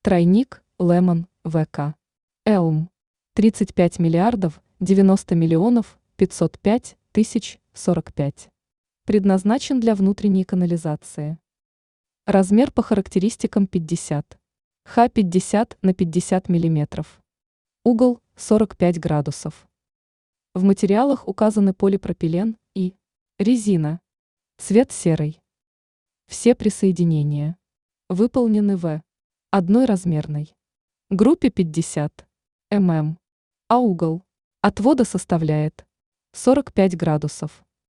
Тройник, Лемон, ВК. Элм. 35 миллиардов 90 миллионов 505 тысяч 45. Предназначен для внутренней канализации. Размер по характеристикам 50. Х 50 на 50 миллиметров. Угол 45 градусов. В материалах указаны полипропилен и резина. Цвет серый. Все присоединения выполнены в одной размерной группе 50 мм, а угол отвода составляет 45 градусов.